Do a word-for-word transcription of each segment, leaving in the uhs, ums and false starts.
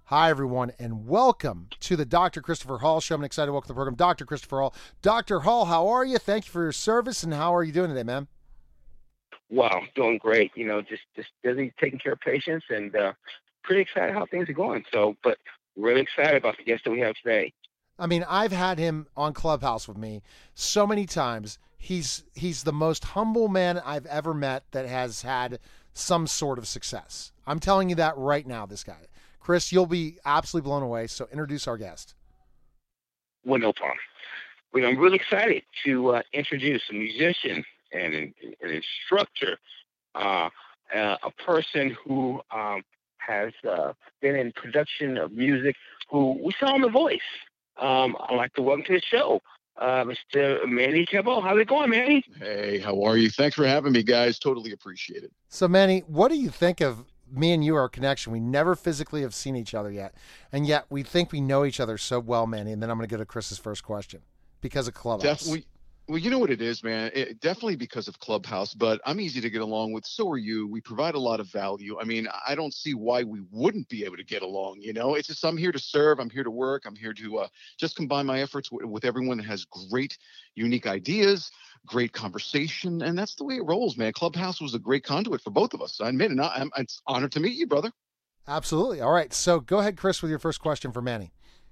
Hi, everyone, and welcome to the Doctor Christopher Hall Show. I'm excited to welcome to the program Doctor Christopher Hall. Doctor Hall, how are you? Thank you for your service, and how are you doing today, man? Wow, doing great. You know, just just busy taking care of patients, and uh, pretty excited how things are going. So, but really excited about the guest that we have today. I mean, I've had him on Clubhouse with me so many times. He's he's the most humble man I've ever met that has had some sort of success. I'm telling you that right now, this guy. Chris, you'll be absolutely blown away. So introduce our guest. Well, no problem. Well, I'm really excited to uh, introduce a musician and an, an instructor, uh, uh, a person who um, has uh, been in production of music, who we saw on The Voice. Um, I'd like to welcome to the show, uh, mister Manny Cabot. How's it going, Manny? Hey, how are you? Thanks for having me, guys. Totally appreciate it. So, Manny, what do you think of me and you, our connection? We never physically have seen each other yet, and yet we think we know each other so well, Manny. And then I'm going to go to Chris's first question because of Clubhouse. Definitely. Well, you know what it is, man. It, definitely because of Clubhouse, but I'm easy to get along with. So are you. We provide a lot of value. I mean, I don't see why we wouldn't be able to get along. You know, it's just I'm here to serve. I'm here to work. I'm here to uh, just combine my efforts w- with everyone that has great, unique ideas, great conversation, and that's the way it rolls, man. Clubhouse was a great conduit for both of us. I admit it. I, I'm, it's an honor to meet you, brother. Absolutely. All right. So go ahead, Chris, with your first question for Manny.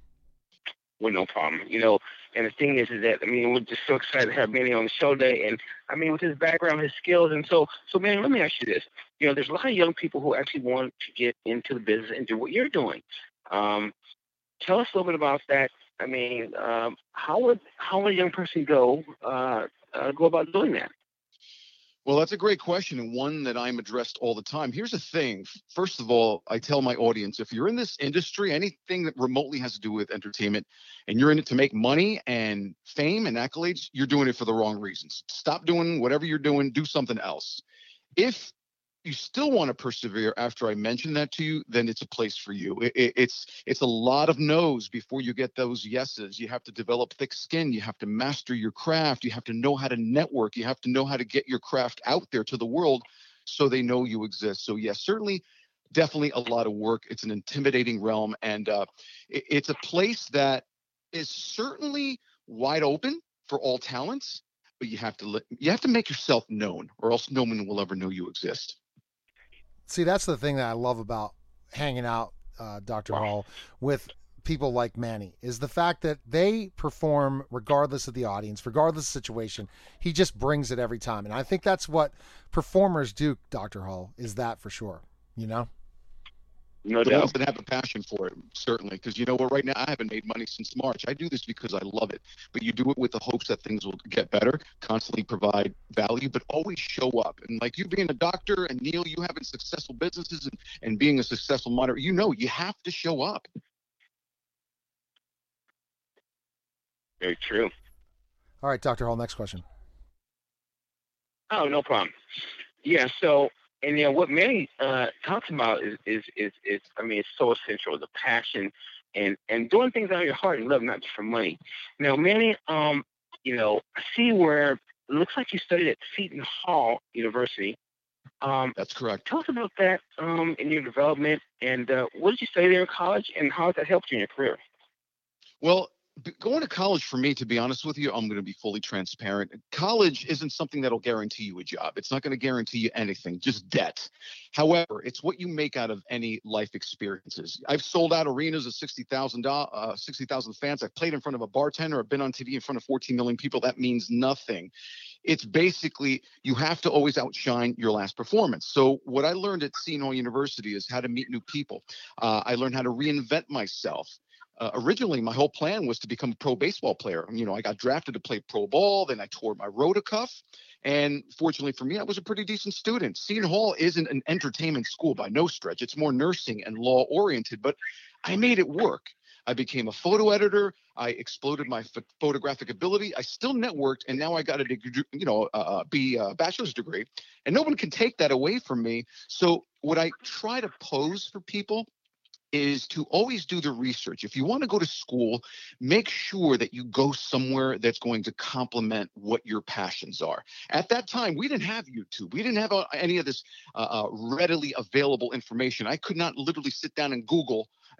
Well, no problem. You know, and the thing is, is that I mean, we're just so excited to have Manny on the show today, and I mean, with his background, his skills, and so, so Manny, let me ask you this. You know, there's a lot of young people who actually want to get into the business and do what you're doing. Um, tell us a little bit about that. I mean, um, how would how would a young person go uh, uh, go about doing that? Well, that's a great question and one that I'm addressed all the time. Here's the thing. First of all, I tell my audience, if you're in this industry, anything that remotely has to do with entertainment, and you're in it to make money and fame and accolades, you're doing it for the wrong reasons. Stop doing whatever you're doing, do something else. If you still want to persevere after I mention that to you, then it's a place for you. It, it, it's it's a lot of no's before you get those yeses. You have to develop thick skin. You have to master your craft. You have to know how to network. You have to know how to get your craft out there to the world so they know you exist. So yes, certainly, definitely a lot of work. It's an intimidating realm, and uh, it, it's a place that is certainly wide open for all talents. But you have to let, you have to make yourself known, or else no one will ever know you exist. See, that's the thing that I love about hanging out, uh, Doctor Wow. Hall, with people like Manny is the fact that they perform regardless of the audience, regardless of the situation. He just brings it every time. And I think that's what performers do, Doctor Hall, is that for sure. You know? No The ones doubt. that have a passion for it, certainly. Because you know what, right now I haven't made money since March. I do this because I love it. But you do it with the hopes that things will get better, constantly provide value, but always show up. And like you being a doctor and Neil, you having successful businesses and, and being a successful moderator, you know you have to show up. Very true. All right, Doctor Hall, next question. Oh, no problem. Yeah. So, and you know what Manny uh, talks about is, is is is I mean, it's so essential. The passion and and doing things out of your heart and love, not just for money. Now, Manny, um, you know, I see where it looks like you studied at Seton Hall University. Um, That's correct. tell us about that um, in your development, and uh, what did you study there in college, and how has that helped you in your career? Well, b- going to college for me, to be honest with you, I'm going to be fully transparent. College isn't something that'll guarantee you a job. It's not going to guarantee you anything, just debt. However, it's what you make out of any life experiences. I've sold out arenas of sixty thousand uh, sixty thousand fans. I've played in front of a bartender. I've been on T V in front of fourteen million people. That means nothing. It's basically you have to always outshine your last performance. So what I learned at Seton Hall University is how to meet new people. Uh, I learned how to reinvent myself. Uh, originally, my whole plan was to become a pro baseball player. You know, I got drafted to play pro ball, then I tore my rotacuff. And fortunately for me, I was a pretty decent student. Seton Hall isn't an entertainment school by no stretch. It's more nursing and law oriented, but I made it work. I became a photo editor. I exploded my ph- photographic ability. I still networked, and now I got a degree, you know, uh, uh, be a bachelor's degree, and no one can take that away from me. So what I try to pose for people is to always do the research. If you want to go to school, make sure that you go somewhere that's going to complement what your passions are. At that time, we didn't have YouTube. We didn't have uh, any of this uh, uh, readily available information. I could not literally sit down and Google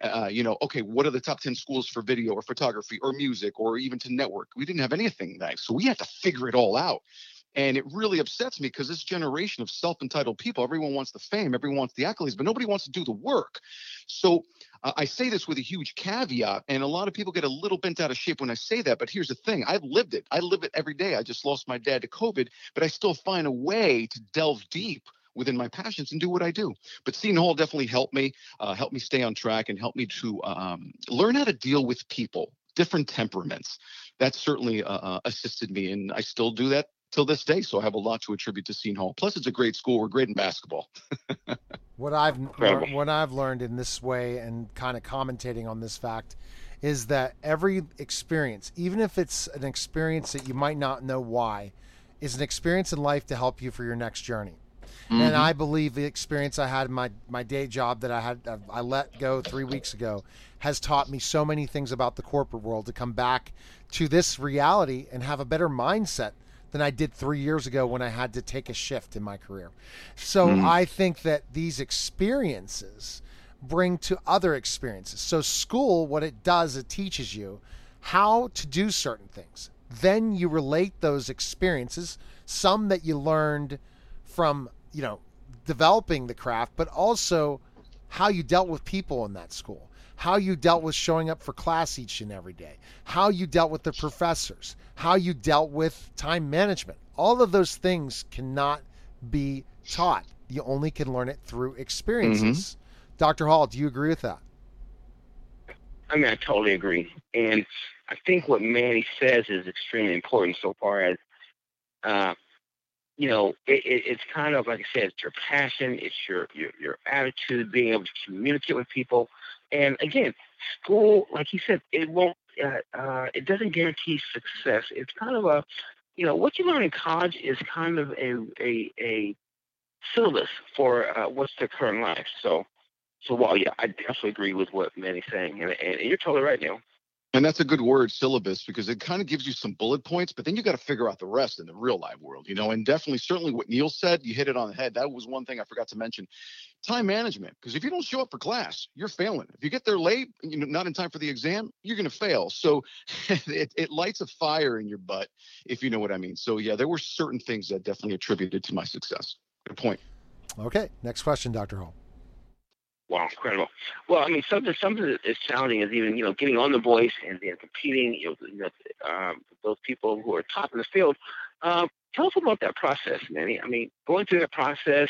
Uh, you know, okay, what are the top ten schools for video or photography or music or even to network? We didn't have anything nice. So we had to figure it all out. And it really upsets me because this generation of self-entitled people, everyone wants the fame, everyone wants the accolades, but nobody wants to do the work. So uh, I say this with a huge caveat, and a lot of people get a little bent out of shape when I say that. But here's the thing. I've lived it. I live it every day. I just lost my dad to COVID, but I still find a way to delve deep within my passions and do what I do. But Seton Hall definitely helped me, uh, helped me stay on track and helped me to um, learn how to deal with people, different temperaments. That certainly uh, uh, assisted me, and I still do that till this day. So I have a lot to attribute to Seton Hall. Plus, it's a great school. We're great in basketball. What I've lear- what I've learned in this way and kind of commentating on this fact is that every experience, even if it's an experience that you might not know why, is an experience in life to help you for your next journey. Mm-hmm. And I believe the experience I had in my, my day job that I had I let go three weeks ago has taught me so many things about the corporate world to come back to this reality and have a better mindset than I did three years ago when I had to take a shift in my career. So mm. I think that these experiences bring to other experiences. So school, what it does, it teaches you how to do certain things. Then you relate those experiences, some that you learned from, you know, developing the craft, but also how you dealt with people in that school, how you dealt with showing up for class each and every day, how you dealt with the professors, how you dealt with time management. All of those things cannot be taught. You only can learn it through experiences. Mm-hmm. Doctor Hall, do you agree with that? I mean, I totally agree. And I think what Manny says is extremely important so far as, uh, you know, it, it, it's kind of, like I said, it's your passion, it's your, your, your attitude, being able to communicate with people. And again, school, like he said, it won't, uh, uh, it doesn't guarantee success. It's kind of a, you know, what you learn in college is kind of a a, a syllabus for uh, what's to occur in life. So, so well, yeah, I definitely agree with what Manny's saying, and, and you're totally right, Neil. And that's a good word, syllabus, because it kind of gives you some bullet points, but then you got to figure out the rest in the real live world, you know, and definitely, certainly what Neil said, you hit it on the head. That was one thing I forgot to mention. Time management, because if you don't show up for class, you're failing. If you get there late, you know, not in time for the exam, you're going to fail. So it, it lights a fire in your butt, if you know what I mean. So yeah, there were certain things that definitely attributed to my success. Good point. Okay, next question, Doctor Hall. Wow, incredible. Well, I mean, something something that is challenging is even, you know, getting on The Voice and then competing, you know, you know um, those people who are top in the field. Um, tell us about that process, Manny. I mean, going through that process,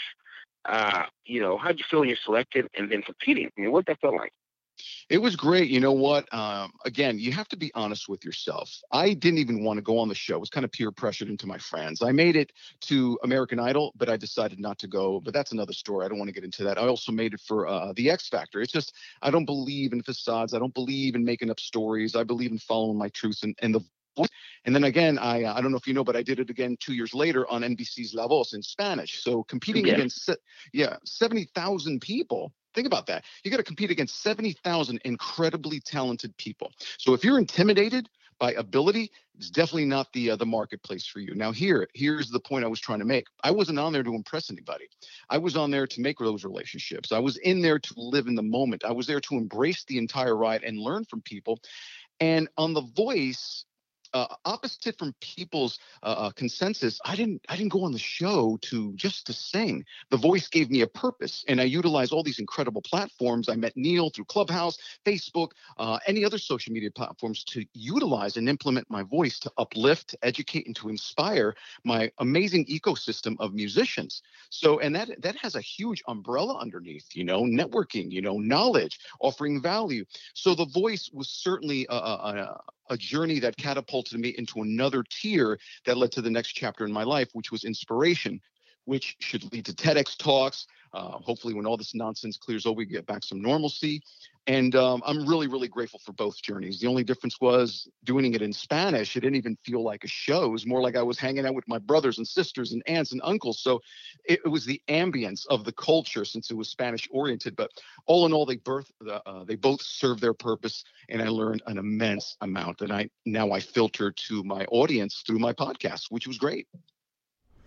uh, you know, how did you feel when you're selected and then competing? I mean, what did that feel like? It was great. You know what? Um, again, you have to be honest with yourself. I didn't even want to go on the show. It was kind of peer pressured into my friends. I made it to American Idol, but I decided not to go. But that's another story. I don't want to get into that. I also made it for uh, the X Factor. It's just, I don't believe in facades. I don't believe in making up stories. I believe in following my truth and, and the voice. And then again, I I don't know if you know, but I did it again two years later on N B C's La Voz in Spanish. So competing yeah. against, yeah, seventy thousand people. Think about that. You got to compete against seventy thousand incredibly talented people. So if you're intimidated by ability, it's definitely not the uh, the marketplace for you. Now here, here's the point I was trying to make. I wasn't on there to impress anybody. I was on there to make those relationships. I was in there to live in the moment. I was there to embrace the entire ride and learn from people. And on The Voice, Uh, opposite from people's uh, consensus, I didn't I didn't go on the show to just to sing. The Voice gave me a purpose, and I utilized all these incredible platforms. I met Neil through Clubhouse, Facebook, uh, any other social media platforms to utilize and implement my voice to uplift, to educate, and to inspire my amazing ecosystem of musicians. So, and that that has a huge umbrella underneath, you know, networking, you know, knowledge, offering value. So The Voice was certainly a, a, a a journey that catapulted me into another tier that led to the next chapter in my life, which was inspiration, which should lead to TEDx talks. Uh, hopefully when all this nonsense clears over, we get back some normalcy. And um, I'm really, really grateful for both journeys. The only difference was doing it in Spanish. It didn't even feel like a show. It was more like I was hanging out with my brothers and sisters and aunts and uncles. So it, it was the ambience of the culture since it was Spanish oriented. But all in all, they birth, uh, they both serve their purpose. And I learned an immense amount. And I now I filter to my audience through my podcast, which was great.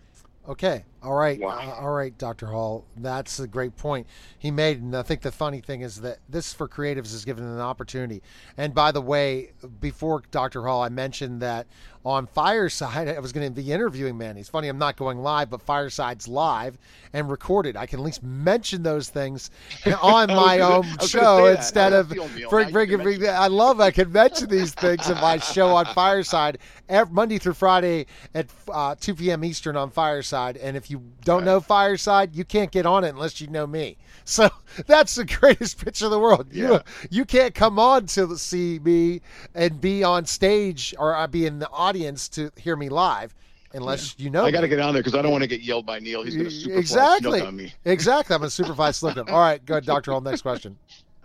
Okay. All right. Wow. Uh, all right, Doctor Hall. That's a great point he made. And I think the funny thing is that this for creatives is given an opportunity. And by the way, before Doctor Hall, I mentioned that on Fireside, I was going to be interviewing Manny. It's funny, I'm not going live, but Fireside's live and recorded. I can at least mention those things on my gonna, own show instead of bring, bring, bring, I love I can mention these things in my show on Fireside every, Monday through Friday at uh, two p.m. Eastern on Fireside. And if you don't know Fireside, you can't get on it unless you know me. So that's the greatest picture in the world. Yeah. You you can't come on to see me and be on stage or be in the audience to hear me live unless yeah. you know I got to me. get on there because I don't want to get yelled by Neil. He's going to super exactly. snook on me. Exactly. I'm going to super fly snook him. All right, go ahead, Doctor Hall. Next question.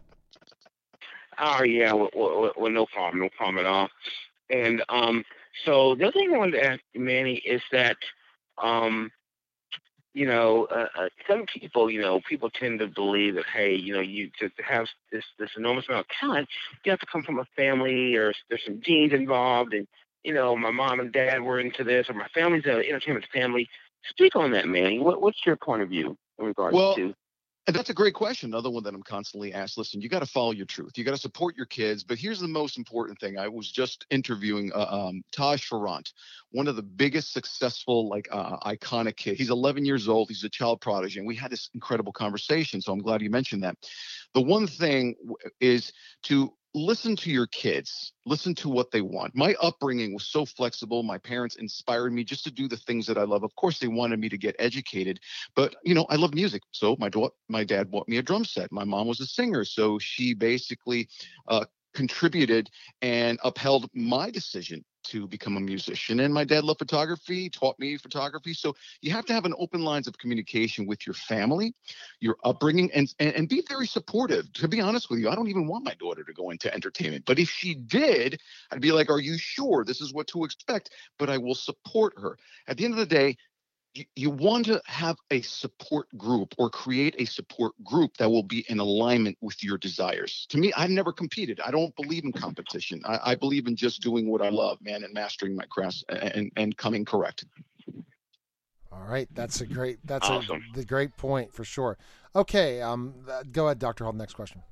Oh, yeah. Well, well, well, no problem. No problem at all. And um, so the other thing I wanted to ask Manny is that, um, you know, uh, uh, some people, you know, people tend to believe that, hey, you know, you to have this this enormous amount of talent, you have to come from a family or there's some genes involved. And, you know, my mom and dad were into this, or my family's an entertainment family. Speak on that, Manny. What, what's your point of view in regards well, to? And that's a great question. Another one that I'm constantly asked. Listen, you got to follow your truth. You got to support your kids. But here's the most important thing. I was just interviewing uh, um, Taj Farrant, one of the biggest successful, like uh, iconic kid. He's eleven years old. He's a child prodigy. And we had this incredible conversation. So I'm glad you mentioned that. The one thing is to listen to your kids, listen to what they want. My upbringing was so flexible. My parents inspired me just to do the things that I love. Of course, they wanted me to get educated, but you know, I love music. So my da- my dad bought me a drum set. My mom was a singer, so she basically uh, contributed and upheld my decision to become a musician. And my dad loved photography, taught me photography. So you have to have an open lines of communication with your family, your upbringing, and, and, and be very supportive. To be honest with you, I don't even want my daughter to go into entertainment. But if she did, I'd be like, are you sure this is what to expect? But I will support her. At the end of the day, you, you want to have a support group or create a support group that will be in alignment with your desires. To me, I've never competed. I don't believe in competition. I, I believe in just doing what I love, man, and mastering my craft and, and coming correct. All right, that's a great that's awesome. a the great point for sure. Okay, um, go ahead, Doctor Hall. Next question.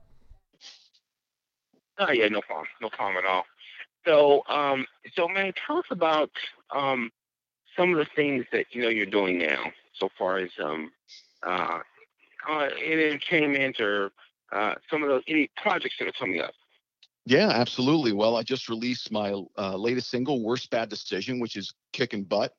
Oh yeah, no problem, no problem at all. So, um, so man, tell us about um. some of the things that you know you're doing now, so far as um, uh, uh, in entertainment or uh, some of those any projects that are coming up. Yeah, absolutely. Well, I just released my uh, latest single, "Worst Bad Decision," which is kicking butt.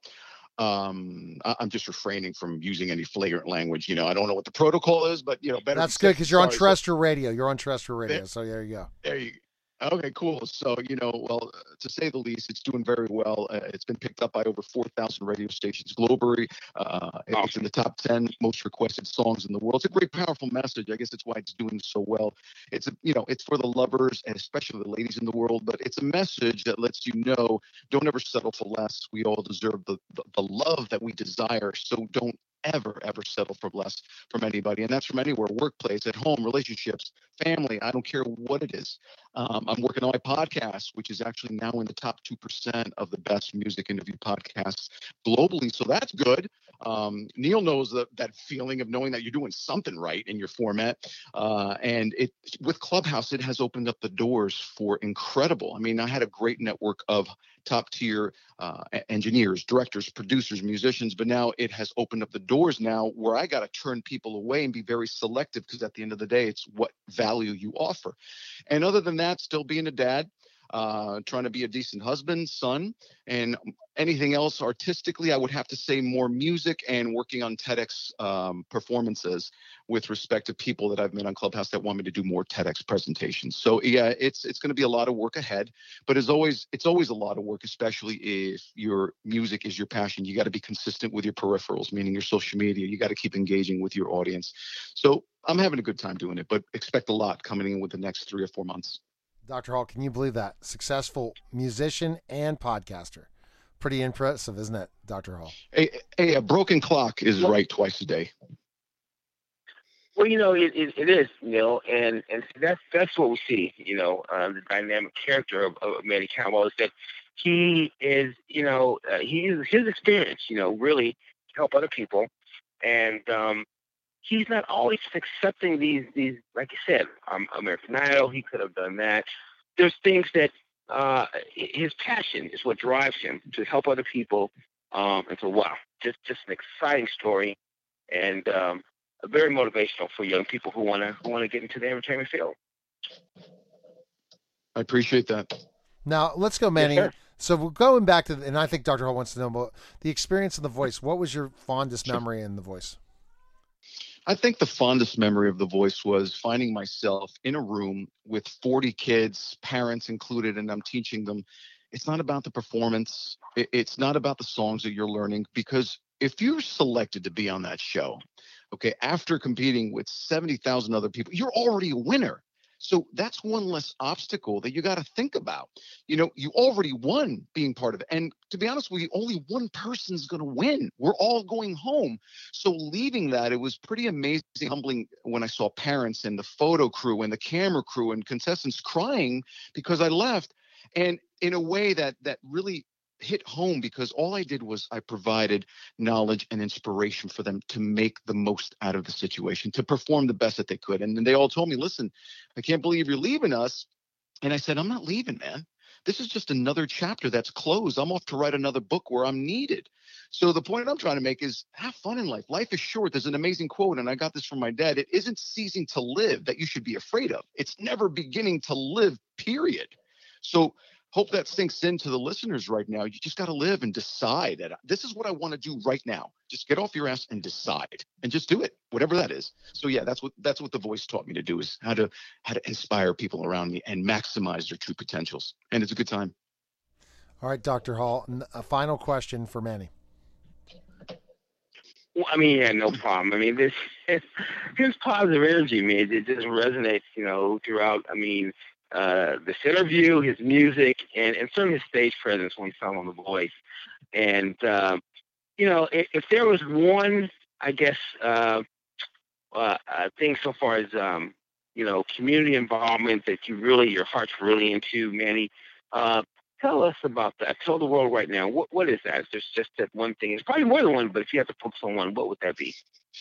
Um, I- I'm just refraining from using any flagrant language. You know, I don't know what the protocol is, but you know, better. That's good because you're on sorry, terrestrial radio. You're on terrestrial radio, there, so there you go. there you. Okay, cool. So, you know, well, to say the least, it's doing very well. Uh, it's been picked up by over four thousand radio stations globally. Uh, it's in the top ten most requested songs in the world. It's a great, powerful message. I guess that's why it's doing so well. It's, a, you know, it's for the lovers and especially the ladies in the world, but it's a message that lets you know, don't ever settle for less. We all deserve the, the, the love that we desire. So don't ever, ever settle for less from anybody. And that's from anywhere, workplace, at home, relationships, family. I don't care what it is. Um, I'm working on my podcast, which is actually now in the top two percent of the best music interview podcasts globally. So that's good. Um, Neil knows that, that feeling of knowing that you're doing something right in your format. Uh, and it with Clubhouse, it has opened up the doors for incredible. I mean, I had a great network of top tier uh, engineers, directors, producers, musicians, but now it has opened up the doors now where I got to turn people away and be very selective because at the end of the day, it's what value you offer. And other than that, still being a dad, uh, trying to be a decent husband, son, and anything else artistically, I would have to say more music and working on TEDx um, performances with respect to people that I've met on Clubhouse that want me to do more TEDx presentations. So yeah, it's it's going to be a lot of work ahead, but as always, it's always a lot of work, especially if your music is your passion. You got to be consistent with your peripherals, meaning your social media. You got to keep engaging with your audience. So I'm having a good time doing it, but expect a lot coming in with the next three or four months. Doctor Hall, can you believe that? Successful musician and podcaster. Pretty impressive, isn't it, Doctor Hall? Hey, hey, a broken clock is right twice a day. Well, you know, it, it, it is, you know, and, and that's that's what we see, you know, uh, the dynamic character of, of Manny Cowell is that he is, you know, uh, he his experience, you know, really help other people, and um, he's not always accepting these these like you said, um, American Idol. He could have done that. There's things that uh, his passion is what drives him to help other people. Um, and so, wow, just just an exciting story, and um, very motivational for young people who want to who want to get into the entertainment field. I appreciate that. Now let's go, Manny. Yes, So we're going back to, and I think Doctor Hall wants to know about the experience in The Voice. What was your fondest Sure. memory in The Voice? I think the fondest memory of The Voice was finding myself in a room with forty kids, parents included, and I'm teaching them. It's not about the performance. It- It's not about the songs that you're learning, because if you're selected to be on that show, okay, after competing with seventy thousand other people, you're already a winner. So that's one less obstacle that you got to think about. You know, you already won being part of it. And to be honest with you, only one person's going to win. We're all going home. So leaving that, it was pretty amazing, humbling when I saw parents and the photo crew and the camera crew and contestants crying because I left. And in a way that that really hit home, because all I did was I provided knowledge and inspiration for them to make the most out of the situation, to perform the best that they could. And then they all told me, listen, I can't believe you're leaving us. And I said, I'm not leaving, man. This is just another chapter that's closed. I'm off to write another book where I'm needed. So the point I'm trying to make is have fun in life. Life is short. There's an amazing quote, and I got this from my dad. It isn't ceasing to live that you should be afraid of. It's never beginning to live, period. So hope that sinks into the listeners right now. You just got to live and decide that this is what I want to do right now. Just get off your ass and decide, and just do it, whatever that is. So yeah, that's what that's what The Voice taught me to do, is how to how to inspire people around me and maximize their true potentials. And it's a good time. All right, Doctor Hall, a final question for Manny. Well, I mean, yeah, no problem. I mean, this his positive energy, man, it just resonates, you know, throughout. I mean, uh, this interview, his music, and, and certainly his stage presence when he sang on The Voice. And um, you know, if, if there was one, I guess, uh, uh, uh, thing so far as um, you know, community involvement that you really, your heart's really into, Manny. Uh, tell us about that. Tell the world right now. What what is that? There's just that one thing. It's probably more than one, but if you have to focus on one, what would that be?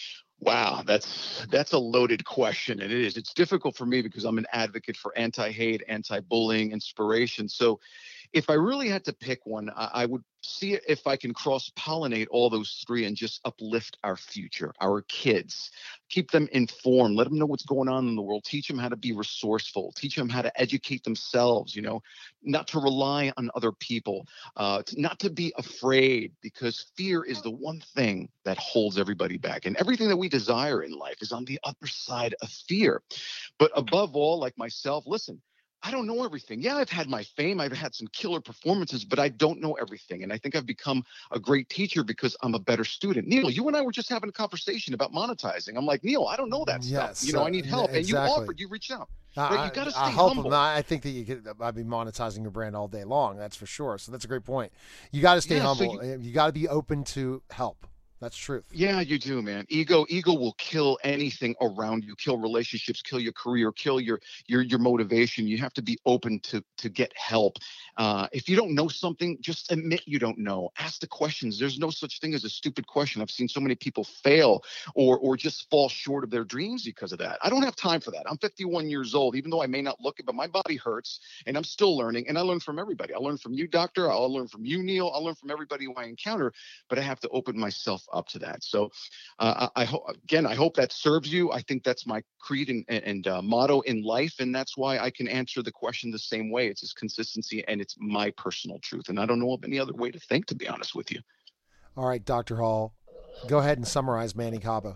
Wow, that's that's a loaded question, and it is. It's difficult for me because I'm an advocate for anti-hate, anti-bullying, inspiration. So if I really had to pick one, I, I would see if I can cross-pollinate all those three and just uplift our future, our kids, keep them informed, let them know what's going on in the world, teach them how to be resourceful, teach them how to educate themselves, you know, not to rely on other people, uh, to, not to be afraid, because fear is the one thing that holds everybody back. And everything that we desire in life is on the other side of fear. But above all, like myself, listen, I don't know everything. Yeah, I've had my fame. I've had some killer performances, but I don't know everything. And I think I've become a great teacher because I'm a better student. Neil, you and I were just having a conversation about monetizing. I'm like, Neil, I don't know that Yes, stuff. You know, uh, I need help. exactly. And you offered, you reached out. I, Right? You got to stay I hope humble. not. I think that you could. I'd be monetizing your brand all day long. That's for sure. So that's a great point. You got to stay Yeah, so humble. you you got to be open to help. That's truth. Yeah, you do, man. Ego, ego will kill anything around you, kill relationships, kill your career, kill your your your motivation. You have to be open to to get help. Uh, if you don't know something, just admit you don't know. Ask the questions. There's no such thing as a stupid question. I've seen so many people fail or or just fall short of their dreams because of that. I don't have time for that. I'm fifty-one years old, even though I may not look it, but my body hurts and I'm still learning. And I learn from everybody. I learn from you, doctor. I'll learn from you, Neil. I'll learn from everybody who I encounter, but I have to open myself up to that. So uh, I, I hope, again, I hope that serves you. I think that's my creed and, and uh, motto in life. And that's why I can answer the question the same way. It's just consistency, and it's my personal truth. And I don't know of any other way to think, to be honest with you. All right, Doctor Hall, go ahead and summarize Manny Cabo.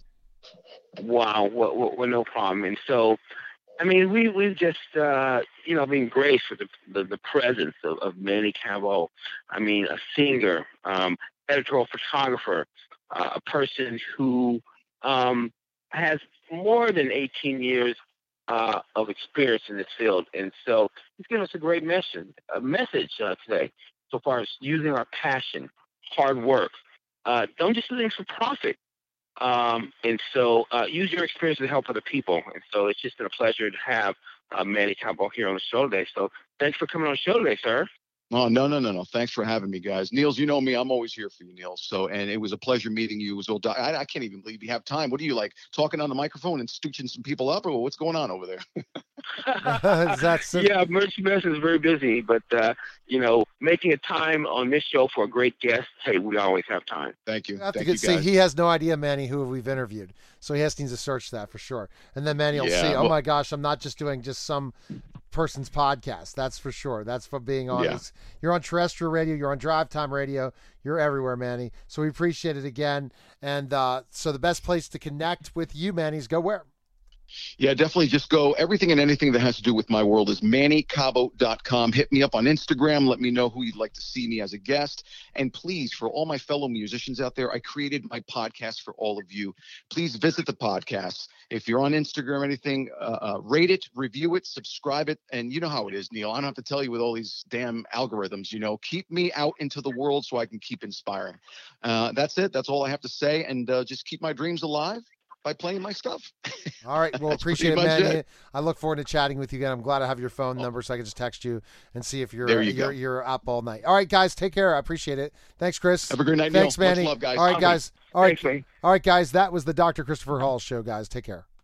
Wow, well, well, well, no problem. And so, I mean, we we've just uh, you know been graced with the, the the presence of, of Manny Cabo. I mean, a singer, um, editorial photographer, uh, a person who um, has more than eighteen years uh, of experience in this field, and so he's given us a great message, a message uh, today, so far as using our passion, hard work. Uh, don't just do things for profit. Um, and so uh, use your experience to help other people. And so it's just been a pleasure to have uh, Manny Cabo here on the show today. So thanks for coming on the show today, sir. Oh, no, no, no, no. Thanks for having me, guys. Niels, you know me. I'm always here for you, Niels. So, and it was a pleasure meeting you. It was all, I, I can't even believe you have time. What are you like talking on the microphone and stooching some people up, or what's going on over there? That's it. Yeah, Merch Mess is very busy, but uh, you know, making a time on this show for a great guest, hey, we always have time. Thank you. I have to Thank get, you, see, guys. he has no idea, Manny, who we've interviewed. So he has to, needs to search that for sure. And then Manny will Yeah, see, oh well- my gosh, I'm not just doing just some person's podcast. That's for sure. That's for being honest. Yeah. You're on terrestrial radio. You're on Drive Time Radio. You're everywhere, Manny. So we appreciate it again. And uh, so the best place to connect with you, Manny, is go where? Yeah, definitely just go. Everything and anything that has to do with my world is manny cabo dot com. Hit me up on Instagram. Let me know who you'd like to see me as a guest. And please, for all my fellow musicians out there, I created my podcast for all of you. Please visit the podcast. If you're on Instagram or anything, uh, uh, rate it, review it, subscribe it. And you know how it is, Neil. I don't have to tell you with all these damn algorithms, you know, keep me out into the world so I can keep inspiring. Uh, that's it. That's all I have to say. And uh, just keep my dreams alive by playing my stuff. All right. Well, appreciate it, man. I look forward to chatting with you again. I'm glad I have your phone number so I can just text you and see if you're there you you're, go. you're up all night. All right, guys. Take care. I appreciate it. Thanks, Chris. Have a great night, Thanks, Neil. Manny. Much love, guys. All right, guys. All right. Thanks, all right, guys. That was the Doctor Christopher Hall Show, guys. Take care.